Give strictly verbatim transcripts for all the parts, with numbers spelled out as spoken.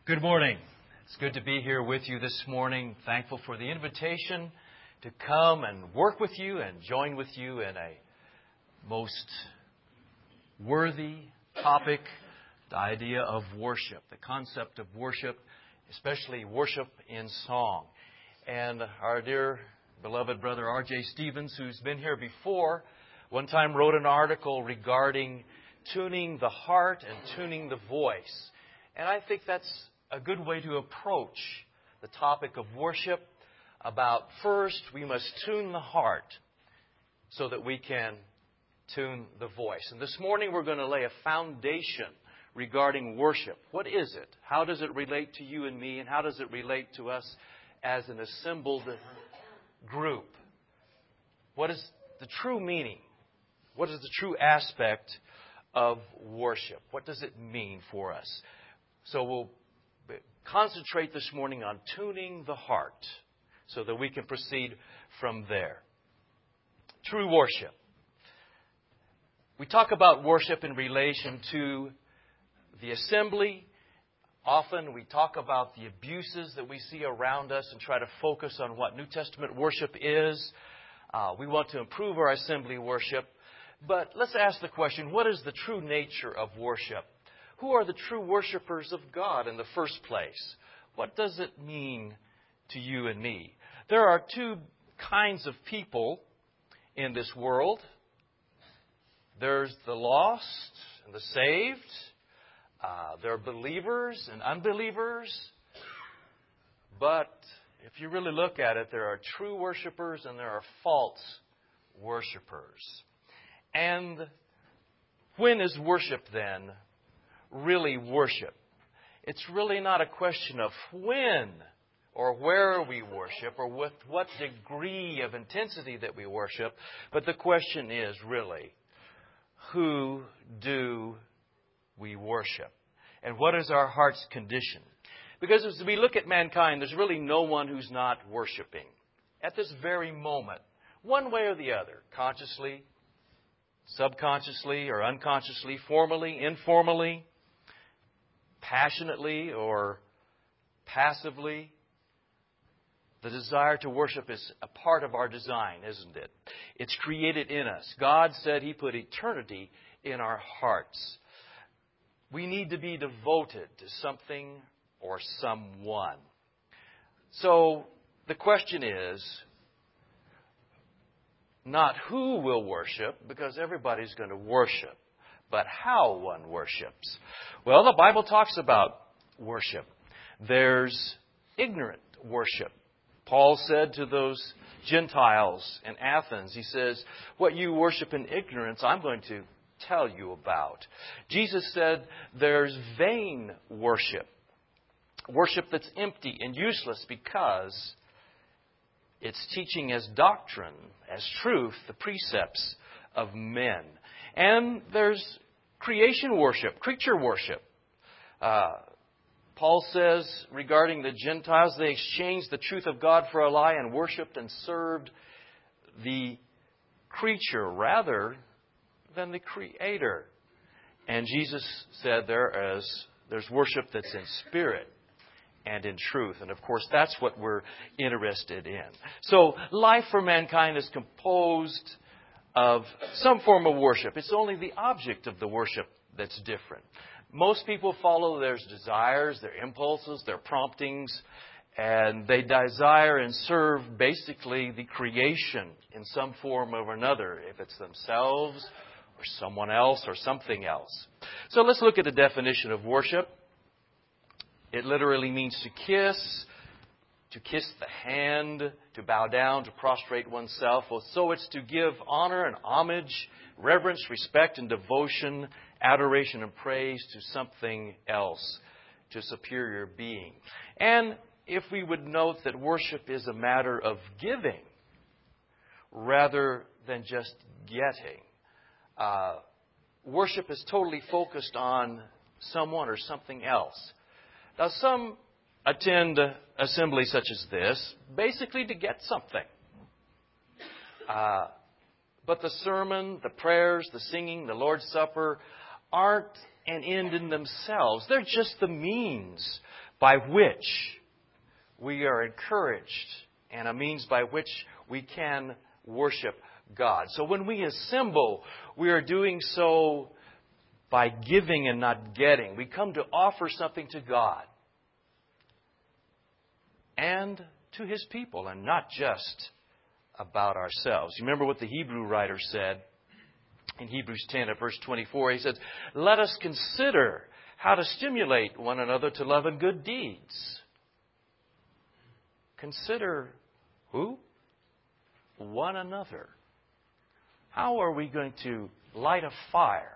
Good morning. It's good to be here with you this morning. Thankful for the invitation to come and work with you and join with you in a most worthy topic, the idea of worship, the concept of worship, especially worship in song. And our dear beloved brother R J Stevens, who's been here before, one time wrote an article regarding tuning the heart and tuning the voice. And I think that's a good way to approach the topic of worship. About first, we must tune the heart so that we can tune the voice. And this morning, we're going to lay a foundation regarding worship. What is it? How does it relate to you and me? And how does it relate to us as an assembled group? What is the true meaning? What is the true aspect of worship? What does it mean for us? So we'll concentrate this morning on tuning the heart so that we can proceed from there. True worship. We talk about worship in relation to the assembly. Often we talk about the abuses that we see around us and try to focus on what New Testament worship is. Uh, we want to improve our assembly worship. But let's ask the question, what is the true nature of worship? Who are the true worshipers of God in the first place? What does it mean to you and me? There are two kinds of people in this world. There's the lost and the saved. Uh, there are believers and unbelievers. But if you really look at it, there are true worshipers and there are false worshipers. And when is worship then really worship? It's really not a question of when or where we worship or with what degree of intensity that we worship, but the question is really, who do we worship? And what is our heart's condition? Because as we look at mankind, there's really no one who's not worshiping at this very moment, one way or the other, consciously, subconsciously or unconsciously, formally, informally, passionately or passively. The desire to worship is a part of our design, isn't it? It's created in us. God said He put eternity in our hearts. We need to be devoted to something or someone. So the question is not who will worship, because everybody's going to worship, but how one worships. Well, the Bible talks about worship. There's ignorant worship. Paul said to those Gentiles in Athens, he says, what you worship in ignorance, I'm going to tell you about. Jesus said there's vain worship. Worship that's empty and useless because it's teaching as doctrine, as truth, the precepts of men. And there's creation worship, creature worship. Uh, Paul says regarding the Gentiles, they exchanged the truth of God for a lie and worshipped and served the creature rather than the Creator. And Jesus said there is there's worship that's in spirit and in truth. And of course, that's what we're interested in. So life for mankind is composed of some form of worship. It's only the object of the worship that's different. Most people follow their desires, their impulses, their promptings, and they desire and serve basically the creation in some form or another, if it's themselves or someone else or something else. So let's look at the definition of worship. It literally means to kiss, to kiss the hand, to bow down, to prostrate oneself. So it's to give honor and homage, reverence, respect, and devotion, adoration and praise to something else, to superior being. And if we would note that worship is a matter of giving rather than just getting. Uh, worship is totally focused on someone or something else. Now, some attend assemblies such as this basically to get something. Uh, but the sermon, the prayers, the singing, the Lord's Supper aren't an end in themselves. They're just the means by which we are encouraged and a means by which we can worship God. So when we assemble, we are doing so by giving and not getting. We come to offer something to God and to His people, and not just about ourselves. You remember what the Hebrew writer said in Hebrews ten at verse twenty-four. He said, "Let us consider how to stimulate one another to love and good deeds." Consider who? One another. How are we going to light a fire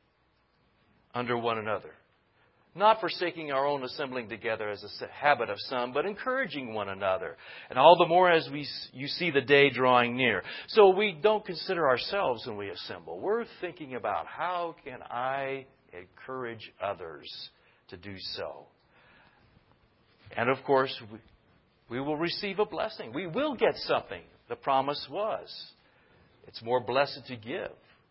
under one another? Not forsaking our own assembling together as a habit of some, but encouraging one another. And all the more as we you see the day drawing near. So we don't consider ourselves when we assemble. We're thinking about how can I encourage others to do so. And of course, we, we will receive a blessing. We will get something. The promise was, it's more blessed to give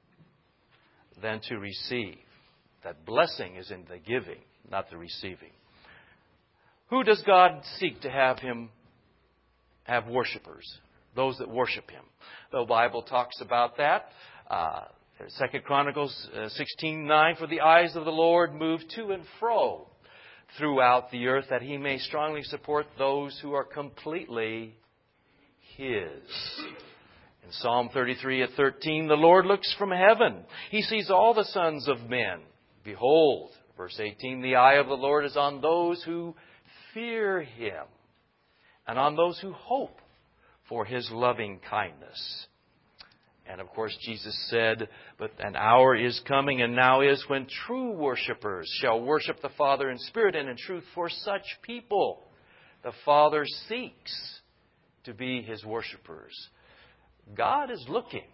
than to receive. That blessing is in the giving, not the receiving. Who does God seek to have Him have worshipers? Those that worship Him. The Bible talks about that. Uh, Second Chronicles uh, sixteen nine, "For the eyes of the Lord move to and fro throughout the earth, that He may strongly support those who are completely His." In Psalm thirty-three at thirteen, "The Lord looks from heaven. He sees all the sons of men. Behold," verse eighteen, "the eye of the Lord is on those who fear Him, and on those who hope for His loving kindness." And of course, Jesus said, "But an hour is coming, and now is, when true worshipers shall worship the Father in spirit and in truth. For such people the Father seeks to be His worshipers." God is looking.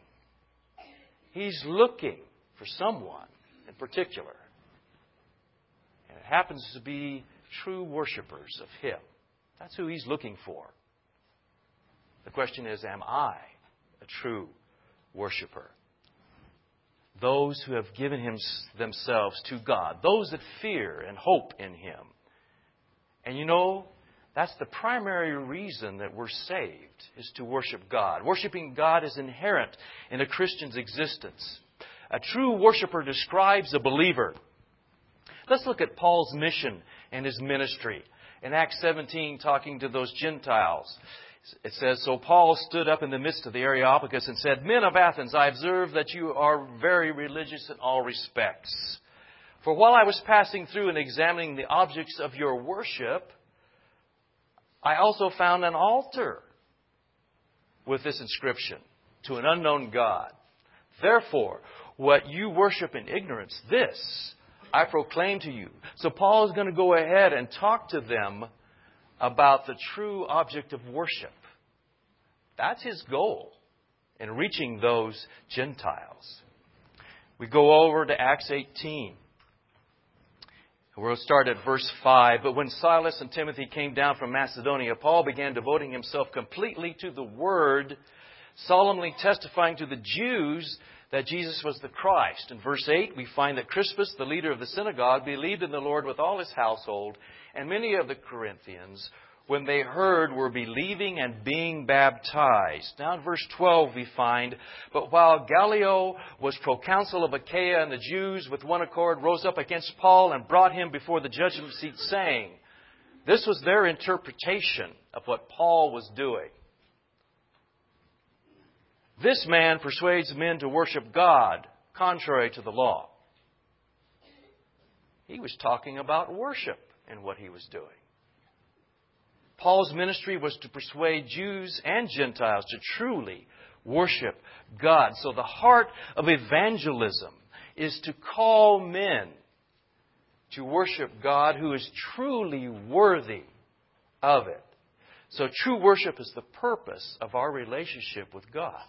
He's looking for someone in particular. And it happens to be true worshipers of Him. That's who He's looking for. The question is, am I a true worshiper? Those who have given him, themselves to God. Those that fear and hope in Him. And you know, that's the primary reason that we're saved, is to worship God. Worshiping God is inherent in a Christian's existence. A true worshiper describes a believer. Let's look at Paul's mission and his ministry. In Acts seventeen, talking to those Gentiles, it says, "So Paul stood up in the midst of the Areopagus and said, 'Men of Athens, I observe that you are very religious in all respects. For while I was passing through and examining the objects of your worship, I also found an altar with this inscription, to an unknown God. Therefore, what you worship in ignorance, this I proclaim to you.'" So Paul is going to go ahead and talk to them about the true object of worship. That's his goal in reaching those Gentiles. We go over to Acts eighteen. We'll start at verse five. "But when Silas and Timothy came down from Macedonia, Paul began devoting himself completely to the Word, solemnly testifying to the Jews that Jesus was the Christ." In verse eight, we find that Crispus, the leader of the synagogue, believed in the Lord with all his household, and many of the Corinthians, when they heard, were believing and being baptized. Now in verse twelve we find, "But while Gallio was proconsul of Achaia, and the Jews with one accord rose up against Paul and brought him before the judgment seat, saying," this was their interpretation of what Paul was doing, "This man persuades men to worship God contrary to the law." He was talking about worship in what he was doing. Paul's ministry was to persuade Jews and Gentiles to truly worship God. So the heart of evangelism is to call men to worship God who is truly worthy of it. So true worship is the purpose of our relationship with God.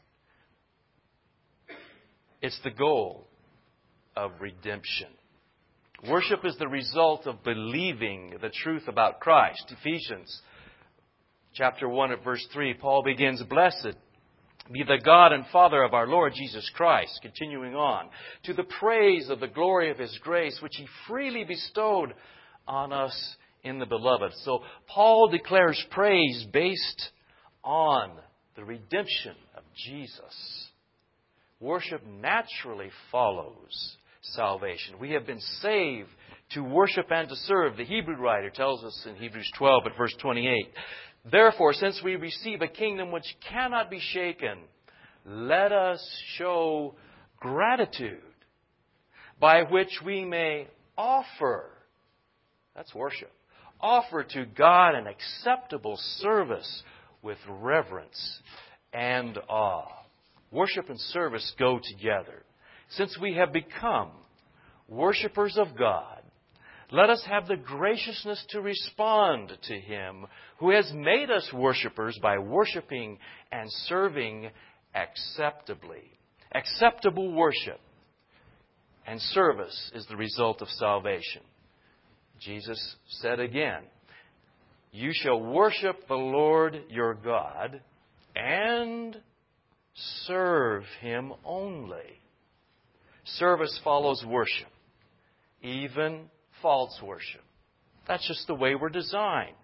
It's the goal of redemption. Worship is the result of believing the truth about Christ. Ephesians chapter one at verse three, Paul begins, "Blessed be the God and Father of our Lord Jesus Christ," continuing on, "to the praise of the glory of His grace, which He freely bestowed on us in the Beloved. So Paul declares praise based on the redemption of Jesus. Worship naturally follows salvation. We have been saved to worship and to serve. The Hebrew writer tells us in Hebrews twelve at verse twenty-eight, therefore, since we receive a kingdom which cannot be shaken, let us show gratitude by which we may offer, that's worship, offer to God an acceptable service with reverence and awe. Worship and service go together. Since we have become worshipers of God, let us have the graciousness to respond to Him who has made us worshipers by worshiping and serving acceptably. Acceptable worship and service is the result of salvation. Jesus said again, you shall worship the Lord your God and serve Him only. Service follows worship, even false worship. That's just the way we're designed.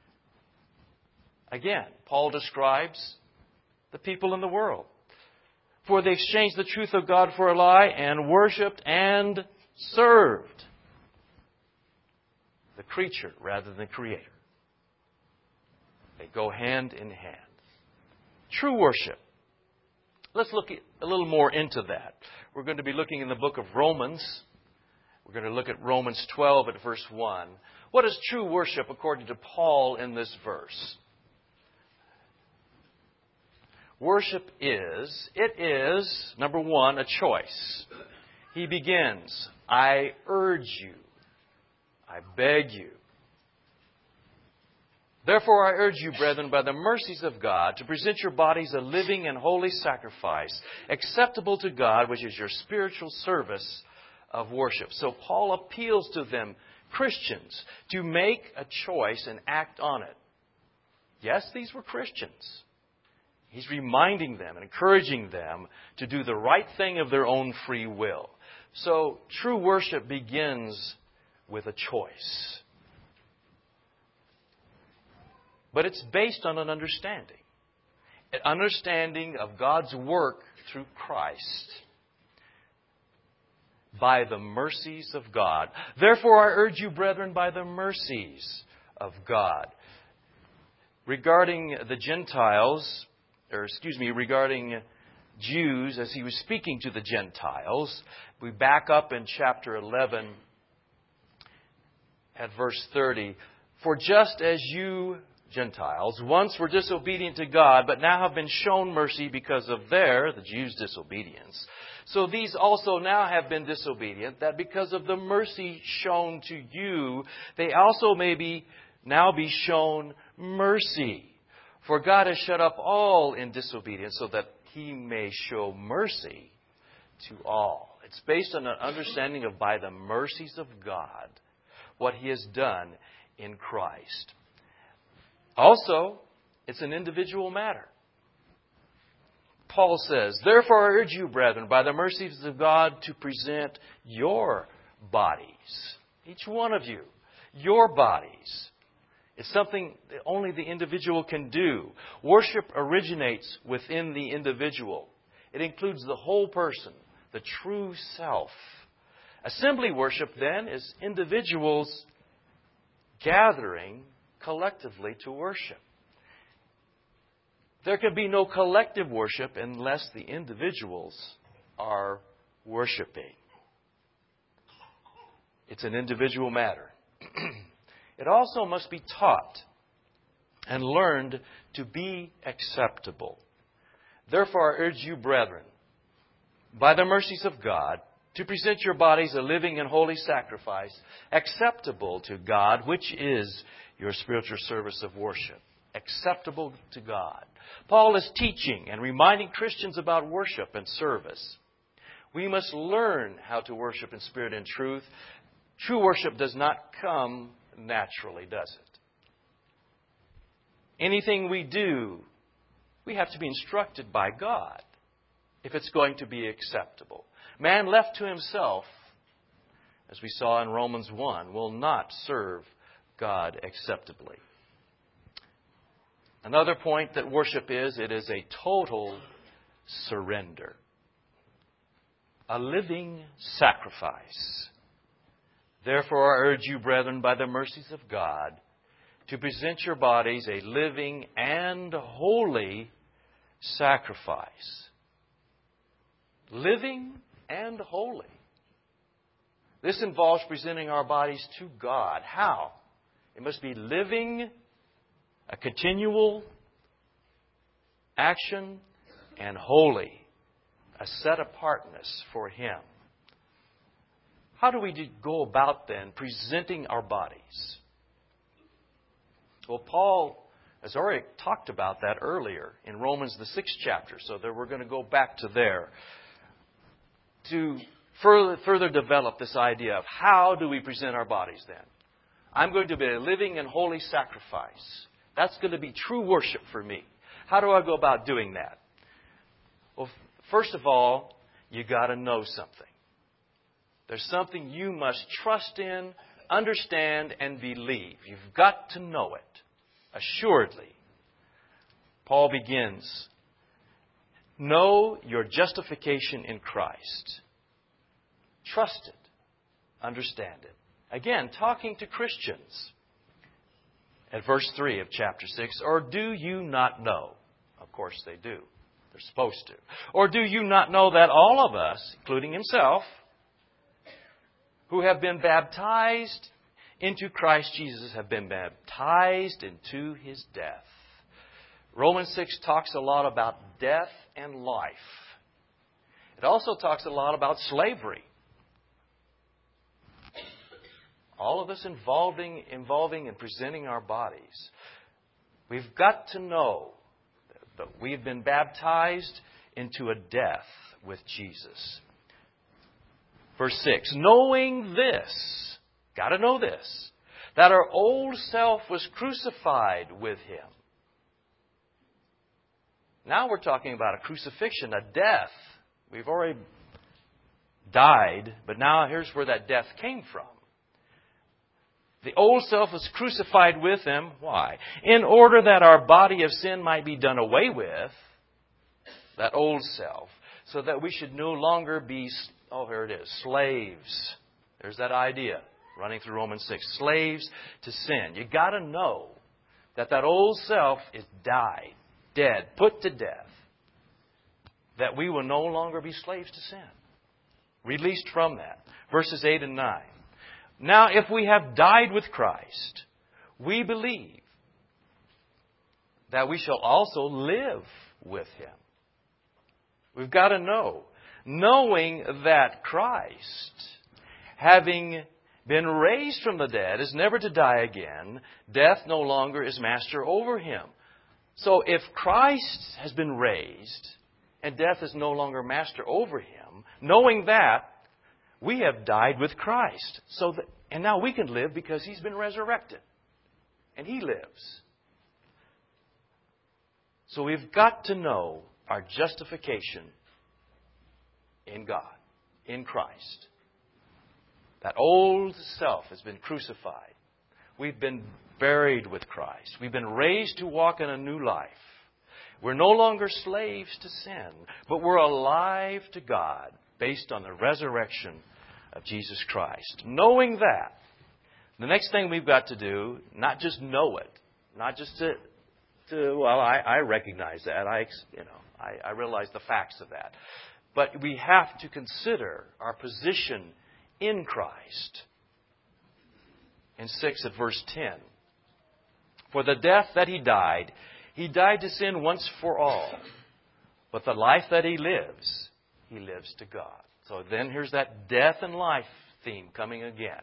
Again, Paul describes the people in the world. For they exchanged the truth of God for a lie and worshipped and served the creature rather than the Creator. They go hand in hand. True worship. Let's look a little more into that. We're going to be looking in the book of Romans. We're going to look at Romans twelve at verse one. What is true worship according to Paul in this verse? Worship is, it is, number one, a choice. He begins, I urge you, I beg you. Therefore, I urge you, brethren, by the mercies of God, to present your bodies a living and holy sacrifice, acceptable to God, which is your spiritual service of worship. So Paul appeals to them, Christians, to make a choice and act on it. Yes, these were Christians. He's reminding them and encouraging them to do the right thing of their own free will. So true worship begins with a choice. But it's based on an understanding. An understanding of God's work through Christ by the mercies of God. Therefore, I urge you, brethren, by the mercies of God. Regarding the Gentiles, or excuse me, regarding Jews, as he was speaking to the Gentiles, we back up in chapter eleven at verse thirty. For just as you, Gentiles, once were disobedient to God, but now have been shown mercy because of their, the Jews' disobedience. So these also now have been disobedient, that because of the mercy shown to you, they also may be now be shown mercy. For God has shut up all in disobedience so that He may show mercy to all. It's based on an understanding of by the mercies of God, what He has done in Christ. Also, it's an individual matter. Paul says, therefore I urge you, brethren, by the mercies of God, to present your bodies. Each one of you. Your bodies. It's something that only the individual can do. Worship originates within the individual. It includes the whole person, the true self. Assembly worship, then, is individuals gathering collectively to worship. There can be no collective worship unless the individuals are worshiping. It's an individual matter. It also must be taught and learned to be acceptable. Therefore, I urge you, brethren, by the mercies of God, to present your bodies a living and holy sacrifice, acceptable to God, which is your spiritual service of worship. Acceptable to God. Paul is teaching and reminding Christians about worship and service. We must learn how to worship in spirit and truth. True worship does not come naturally, does it? Anything we do, we have to be instructed by God if it's going to be acceptable. Man left to himself, as we saw in Romans one, will not serve God acceptably. Another point that worship is, it is a total surrender. A living sacrifice. Therefore, I urge you, brethren, by the mercies of God, to present your bodies a living and holy sacrifice. Living and holy. This involves presenting our bodies to God. How? It must be living, a continual action, and holy, a set apartness for Him. How do we go about then presenting our bodies? Well, Paul has already talked about that earlier in Romans, the sixth chapter, so that we're going to go back to there to further, further develop this idea of how do we present our bodies then. I'm going to be a living and holy sacrifice. That's going to be true worship for me. How do I go about doing that? Well, first of all, you got to know something. There's something you must trust in, understand, and believe. You've got to know it. Assuredly. Paul begins, know your justification in Christ. Trust it. Understand it. Again, talking to Christians. At verse three of chapter six, or do you not know? Of course they do. They're supposed to. Or do you not know that all of us, including himself, who have been baptized into Christ Jesus, have been baptized into His death? Romans six talks a lot about death and life. It also talks a lot about slavery. All of this involving, involving and presenting our bodies. We've got to know that we've been baptized into a death with Jesus. Verse six, knowing this, got to know this, that our old self was crucified with Him. Now we're talking about a crucifixion, a death. We've already died, but now here's where that death came from. The old self was crucified with Him. Why? In order that our body of sin might be done away with, that old self, so that we should no longer be, oh, here it is, slaves. There's that idea running through Romans six. Slaves to sin. You got to know that that old self is died, dead, put to death. That we will no longer be slaves to sin. Released from that. Verses eight and nine. Now, if we have died with Christ, we believe that we shall also live with Him. We've got to know, knowing that Christ, having been raised from the dead, is never to die again. Death no longer is master over Him. So if Christ has been raised and death is no longer master over Him, knowing that, we have died with Christ. So that, and now we can live because He's been resurrected. And He lives. So we've got to know our justification in God, in Christ. That old self has been crucified. We've been buried with Christ. We've been raised to walk in a new life. We're no longer slaves to sin, but we're alive to God based on the resurrection of Jesus Christ. Knowing that, the next thing we've got to do, not just know it, not just to, to well, I, I recognize that. I, you know, I, I realize the facts of that. But we have to consider our position in Christ. In six at verse ten. For the death that He died, He died to sin once for all. But the life that He lives, He lives to God. So then here's that death and life theme coming again.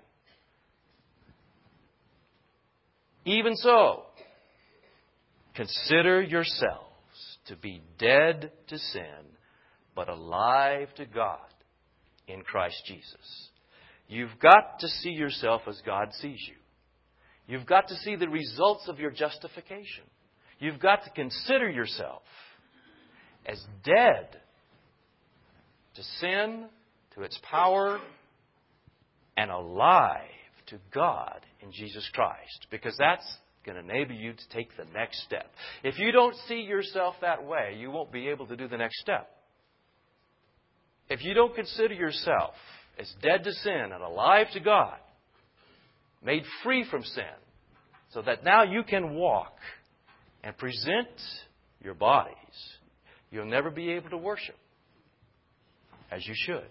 Even so, consider yourselves to be dead to sin, but alive to God in Christ Jesus. You've got to see yourself as God sees you. You've got to see the results of your justification. You've got to consider yourself as dead to sin, to its power, and alive to God in Jesus Christ, because that's going to enable you to take the next step. If you don't see yourself that way, you won't be able to do the next step. If you don't consider yourself as dead to sin and alive to God, made free from sin, so that now you can walk and present your bodies, you'll never be able to worship as you should.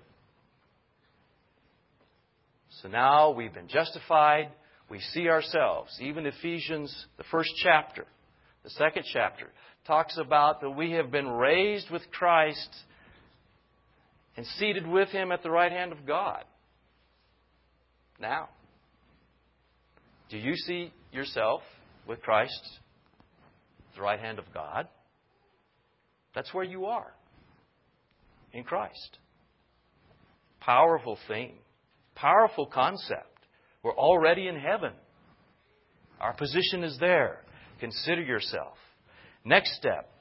So now we've been justified. We see ourselves. Even Ephesians, the first chapter, the second chapter, talks about that we have been raised with Christ and seated with Him at the right hand of God. Now, do you see yourself with Christ at the right hand of God? That's where you are, in Christ. Powerful thing. Powerful concept. We're already in heaven. Our position is there. Consider yourself. Next step.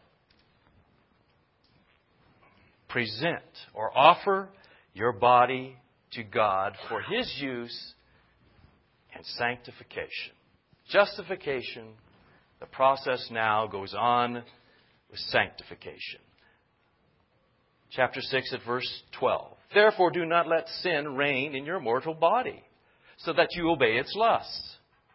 Present or offer your body to God for His use and sanctification. Justification. The process now goes on with sanctification. Chapter six at verse twelve. Therefore do not let sin reign in your mortal body, so that you obey its lusts.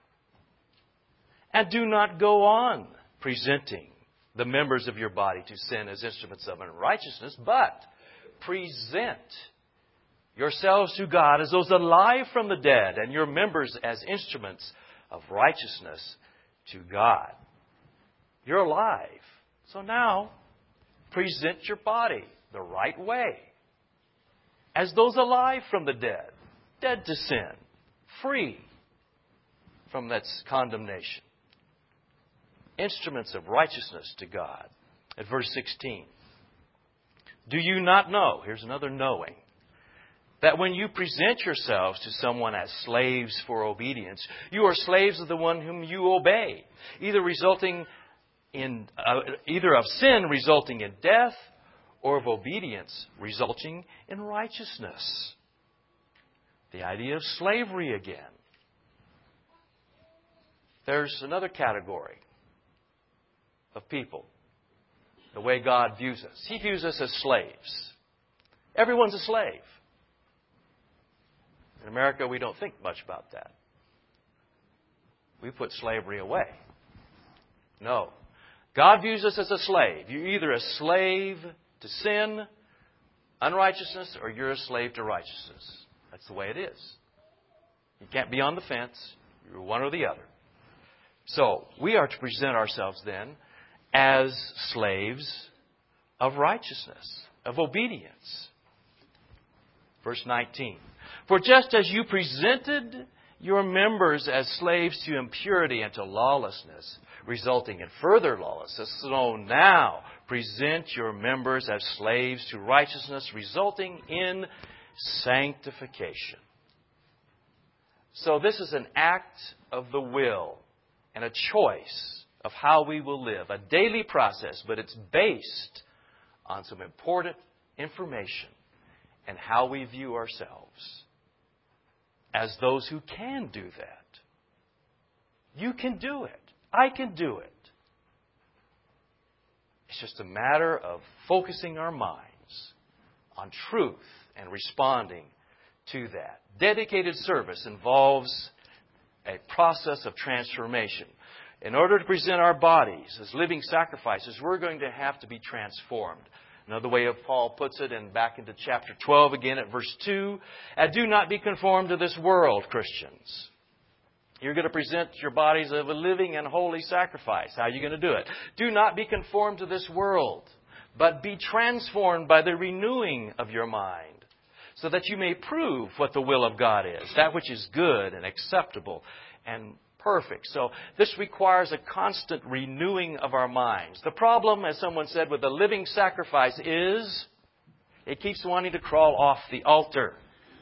And do not go on presenting the members of your body to sin as instruments of unrighteousness, but present yourselves to God as those alive from the dead, and your members as instruments of righteousness to God. You're alive. So now, present your body the right way. As those alive from the dead, dead to sin, free from that condemnation. Instruments of righteousness to God. At verse sixteen. Do you not know, here's another knowing, that when you present yourselves to someone as slaves for obedience, you are slaves of the one whom you obey, either resulting in uh, either of sin resulting in death, or of obedience resulting in righteousness. The idea of slavery again. There's another category of people, the way God views us. He views us as slaves. Everyone's a slave. In America, we don't think much about that. We put slavery away. No. God views us as a slave. You're either a slave to sin, unrighteousness, or you're a slave to righteousness. That's the way it is. You can't be on the fence. You're one or the other. So, we are to present ourselves then as slaves of righteousness, of obedience. Verse nineteen. For just as you presented your members as slaves to impurity and to lawlessness, resulting in further lawlessness, so now present your members as slaves to righteousness, resulting in sanctification. So this is an act of the will and a choice of how we will live. A daily process, but it's based on some important information and how we view ourselves as those who can do that. You can do it. I can do it. It's just a matter of focusing our minds on truth and responding to that. Dedicated service involves a process of transformation. In order to present our bodies as living sacrifices, we're going to have to be transformed. Another way of Paul puts it, and back into chapter twelve again at verse two, and do not be conformed to this world, Christians. You're going to present your bodies as a living and holy sacrifice. How are you going to do it? Do not be conformed to this world, but be transformed by the renewing of your mind, so that you may prove what the will of God is, that which is good and acceptable and perfect. So this requires a constant renewing of our minds. The problem, as someone said, with a living sacrifice is it keeps wanting to crawl off the altar.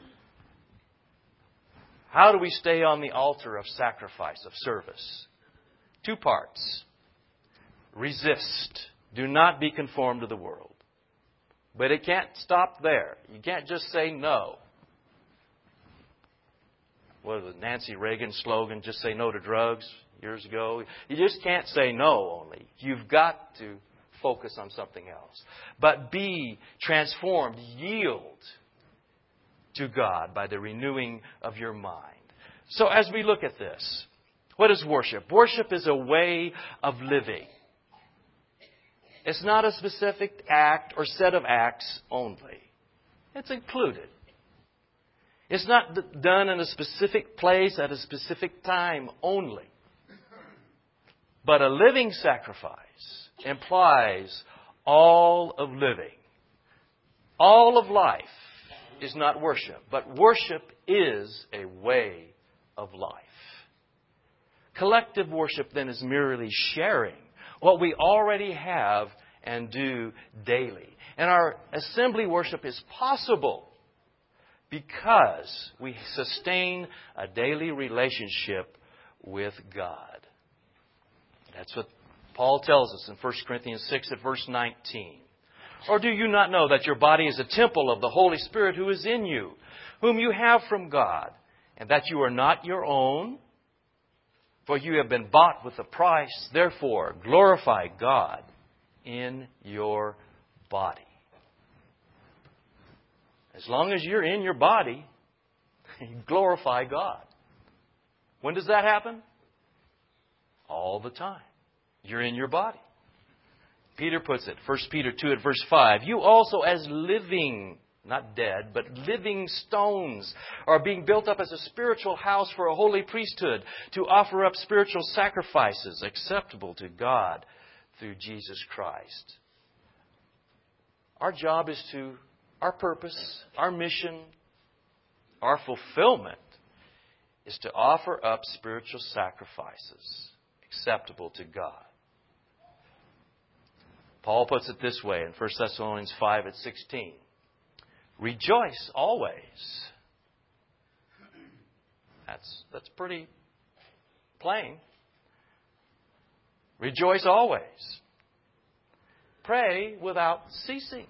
How do we stay on the altar of sacrifice, of service? Two parts. Resist. Do not be conformed to the world. But it can't stop there. You can't just say no. what was it, Nancy Reagan's slogan, just say no to drugs years ago. You just can't say no only. You've got to focus on something else. But be transformed, yield to God by the renewing of your mind. So as we look at this, what is worship? Worship is a way of living. It's not a specific act or set of acts only. It's included. It's not done in a specific place at a specific time only. But a living sacrifice implies all of living. All of life is not worship, but worship is a way of life. Collective worship then is merely sharing what we already have and do daily. And our assembly worship is possible because we sustain a daily relationship with God. That's what Paul tells us in First Corinthians six at verse nineteen. Or do you not know that your body is a temple of the Holy Spirit who is in you, whom you have from God, and that you are not your own? For you have been bought with a price. Therefore, glorify God in your body. As long as you're in your body, you glorify God. When does that happen? All the time. You're in your body. Peter puts it, First Peter two at verse five, you also as living, not dead, but living stones are being built up as a spiritual house for a holy priesthood to offer up spiritual sacrifices acceptable to God through Jesus Christ. Our job is to, our purpose, our mission, our fulfillment is to offer up spiritual sacrifices acceptable to God. Paul puts it this way in First Thessalonians five at sixteen. Rejoice always. That's, that's pretty plain. Rejoice always. Pray without ceasing.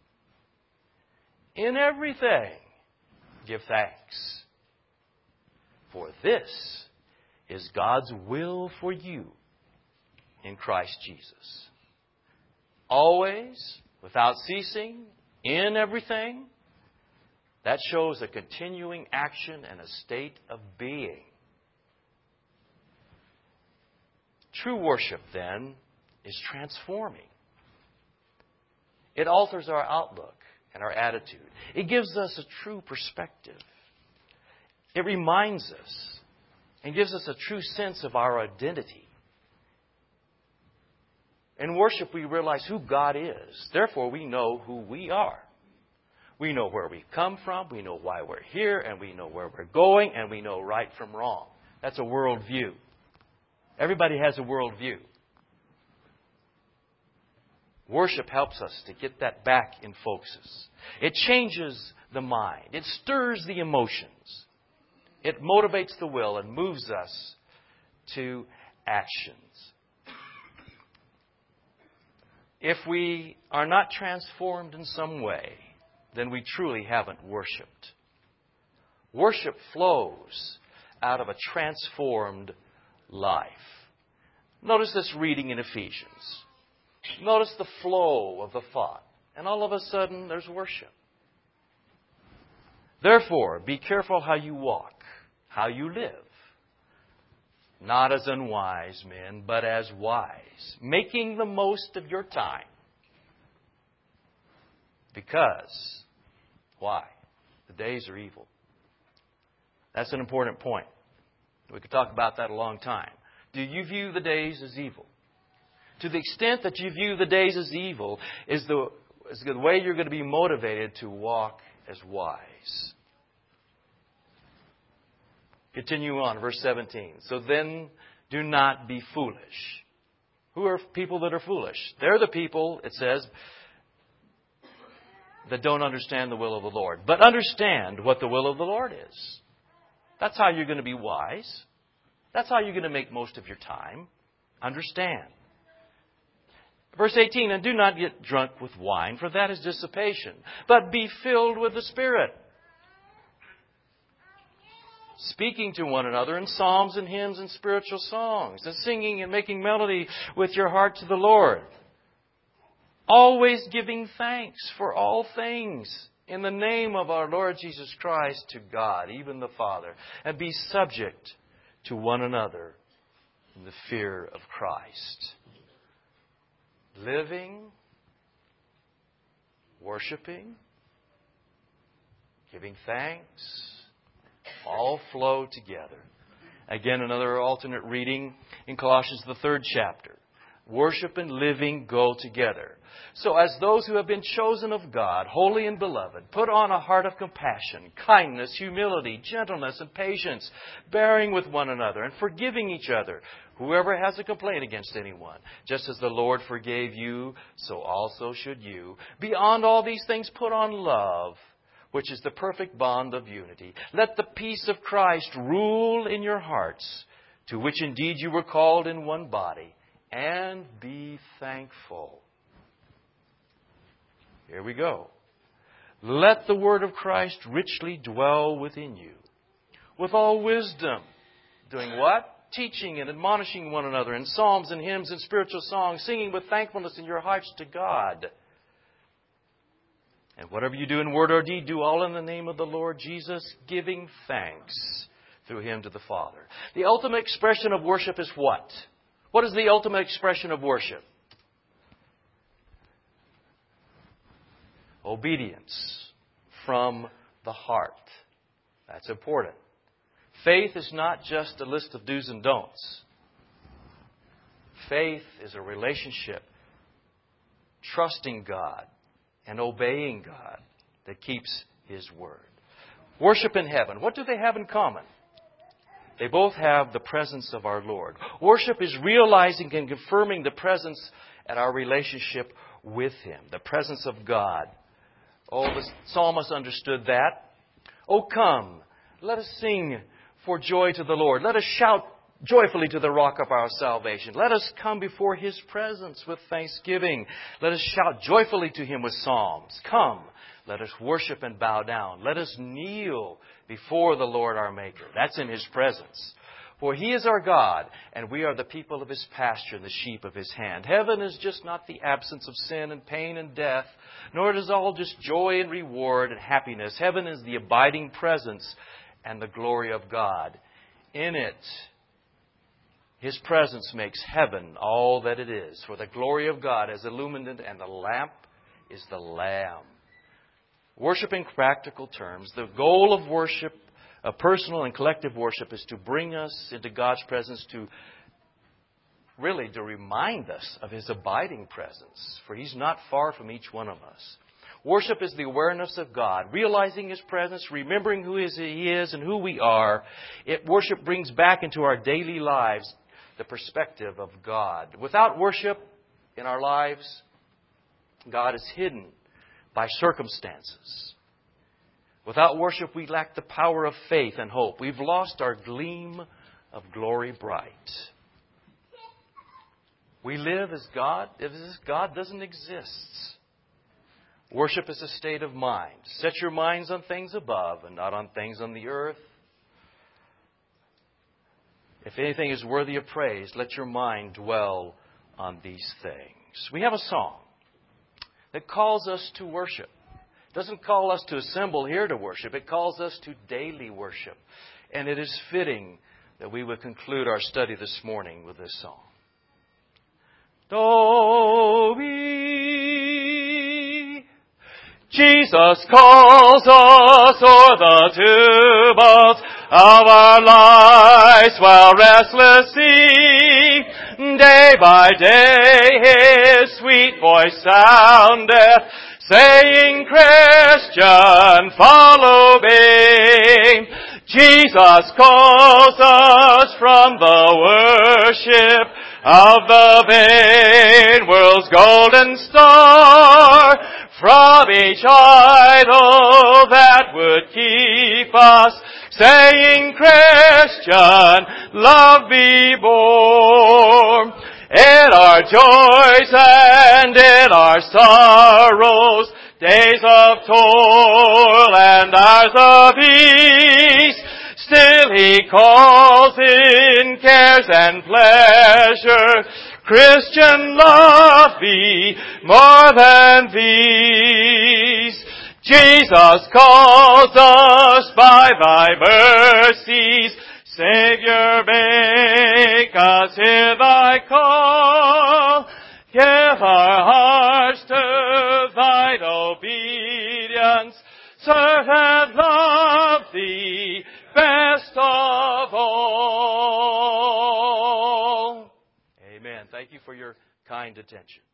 In everything, give thanks. For this is God's will for you in Christ Jesus. Always, without ceasing, in everything. That shows a continuing action and a state of being. True worship, then, is transforming. It alters our outlook and our attitude. It gives us a true perspective. It reminds us and gives us a true sense of our identity. In worship, we realize who God is. Therefore, we know who we are. We know where we've come from. We know why we're here. And we know where we're going. And we know right from wrong. That's a worldview. Everybody has a worldview. Worship helps us to get that back in focus. It changes the mind. It stirs the emotions. It motivates the will and moves us to actions. If we are not transformed in some way, then we truly haven't worshipped. Worship flows out of a transformed life. Notice this reading in Ephesians. Notice the flow of the thought. And all of a sudden, there's worship. Therefore, be careful how you walk, how you live. Not as unwise men, but as wise, making the most of your time. Because, why? The days are evil. That's an important point. We could talk about that a long time. Do you view the days as evil? To the extent that you view the days as evil is the, is the way you're going to be motivated to walk as wise. Continue on, verse seventeen. So then do not be foolish. Who are people that are foolish? They're the people, it says, that don't understand the will of the Lord. But understand what the will of the Lord is. That's how you're going to be wise. That's how you're going to make most of your time. Understand. Verse eighteen, and do not get drunk with wine, for that is dissipation, but be filled with the Spirit. speaking to one another in psalms and hymns and spiritual songs, and singing and making melody with your heart to the Lord. Always giving thanks for all things in the name of our Lord Jesus Christ to God, even the Father, and be subject to one another in the fear of Christ. Living, worshiping, giving thanks, all flow together. Again, another alternate reading in Colossians, the third chapter. Worship and living go together. So as those who have been chosen of God, holy and beloved, put on a heart of compassion, kindness, humility, gentleness, and patience, bearing with one another and forgiving each other, whoever has a complaint against anyone. Just as the Lord forgave you, so also should you. Beyond all these things, put on love, which is the perfect bond of unity. Let the peace of Christ rule in your hearts, to which indeed you were called in one body, and be thankful. Here we go. Let the word of Christ richly dwell within you, with all wisdom. Doing what? Teaching and admonishing one another in psalms and hymns and spiritual songs, singing with thankfulness in your hearts to God. And whatever you do in word or deed, do all in the name of the Lord Jesus, giving thanks through Him to the Father. The ultimate expression of worship is what? What is the ultimate expression of worship? Obedience from the heart. That's important. Faith is not just a list of do's and don'ts. Faith is a relationship, trusting God and obeying God that keeps His word. Worship in heaven. What do they have in common? They both have the presence of our Lord. Worship is realizing and confirming the presence and our relationship with Him, the presence of God. Oh, the psalmist understood that. Oh, come, let us sing for joy to the Lord. Let us shout joyfully to the rock of our salvation. Let us come before His presence with thanksgiving. Let us shout joyfully to Him with psalms. Come, let us worship and bow down. Let us kneel before the Lord our Maker. That's in His presence. For He is our God, and we are the people of His pasture and the sheep of His hand. Heaven is just not the absence of sin and pain and death, nor it is all just joy and reward and happiness. Heaven is the abiding presence and the glory of God. In it, His presence makes heaven all that it is. For the glory of God is illuminated, and the lamp is the Lamb. Worship in practical terms. The goal of worship, of personal and collective worship, is to bring us into God's presence, to really to remind us of His abiding presence. For He's not far from each one of us. Worship is the awareness of God, realizing His presence, remembering who He is and who we are. It, worship brings back into our daily lives the perspective of God. Without worship in our lives, God is hidden by circumstances. Without worship, we lack the power of faith and hope. We've lost our gleam of glory bright. We live as God, as if God doesn't exist. Worship is a state of mind. Set your minds on things above and not on things on the earth. If anything is worthy of praise, let your mind dwell on these things. We have a song that calls us to worship. It doesn't call us to assemble here to worship. It calls us to daily worship. And it is fitting that we would conclude our study this morning with this song. Do we, Jesus calls us o'er the tumult of our lives while restless see. Day by day His sweet voice soundeth, saying, Christian, follow me. Jesus calls us from the worship of the vain world's golden star, from each idol that would keep us, saying, Christian, love be born. In our joys and in our sorrows, days of toil and hours of ease, still He calls in cares and pleasure. Christian, love thee more than these. Jesus calls us by thy mercies. Savior, make us hear thy call. Give our hearts to thine obedience. Serve and love thee best of all. Amen. Thank you for your kind attention.